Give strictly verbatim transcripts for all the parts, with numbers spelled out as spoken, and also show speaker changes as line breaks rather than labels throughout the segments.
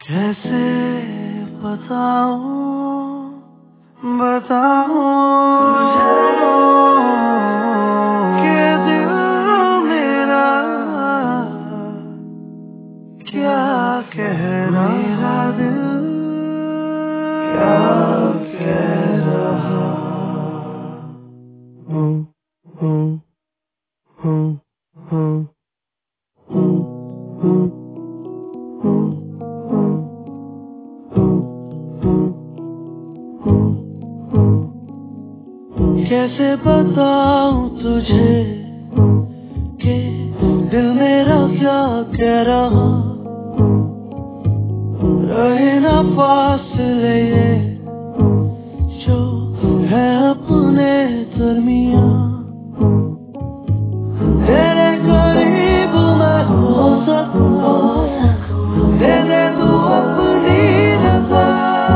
कैसे बताऊं बताऊं कि दिल मेरा क्या कह रहा, मेरा दिल क्या कह रहा। हूँ हूँ हूँ हूँ हूँ हूँ कैसे बताऊं तुझे कि दिल मेरा क्या कह रहा। रहे ना फासले ये जो है अपने दरमियां। तेरे करीब मैं हो सकूं, दे दे तू अपनी रज़ा।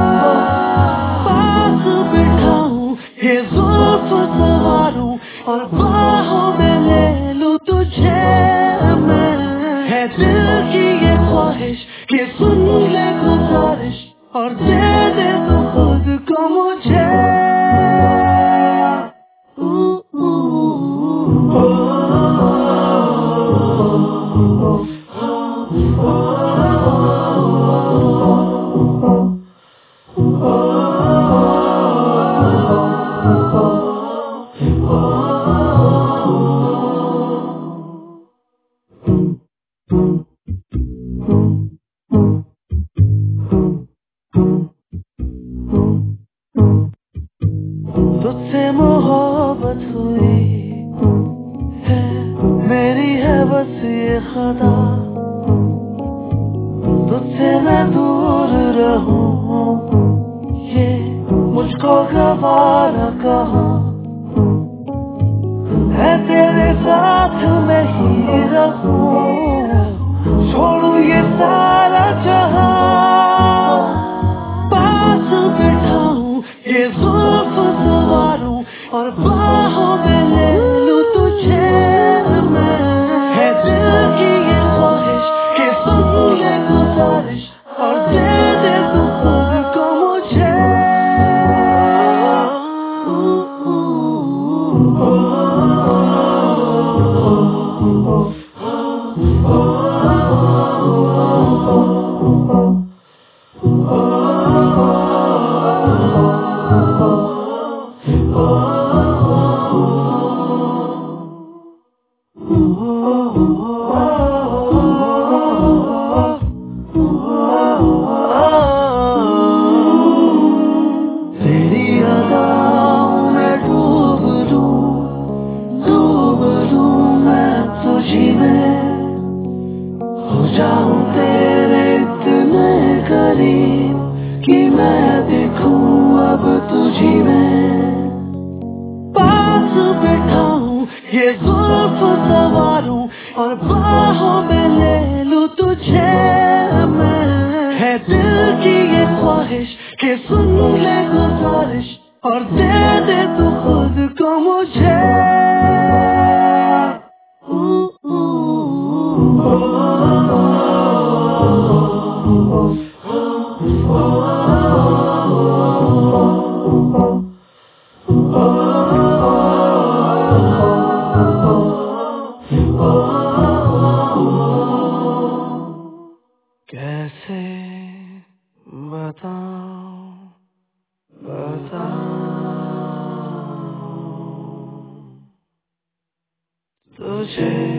पास बिठाऊं ये जुल्फ सवारूं और बाहों में ले लूं तुझे मैं। है दिल की ये ख्वाहिश कि सुन ले गुजारिश और दे दे तू खुद को मुझे। तुझसे मोहब्बत हुई है, मेरी है बस ये खता। तुझसे मैं दूर रहूं ये मुझको गवारा कहा है। तेरे साथ मैं ही रहूं, छोड़ू ये सारा जहां। पास बिठाऊं ये जुल्फ सवारूं और बाहों में ले लूं तुझे मैं। है दिल की ये ख्वाहिश कि सुन ले गुजारिश और दे दे तू खुद को मुझे। तेरी अदाओं में डूब लूं, डूब लूं मैं तुझी में। हो जाऊं तेरे इतने करीब कि मैं दिखूं अब तुझी में। पास बिठाऊं ये जुल्फ सवारूं और बाहों में ले लूं तुझे मैं। है दिल की ये ख्वाहिश कि सुन ले गुजारिश और दे दे तू खुद को मुझे। कैसे बताऊं बताऊं तुझे।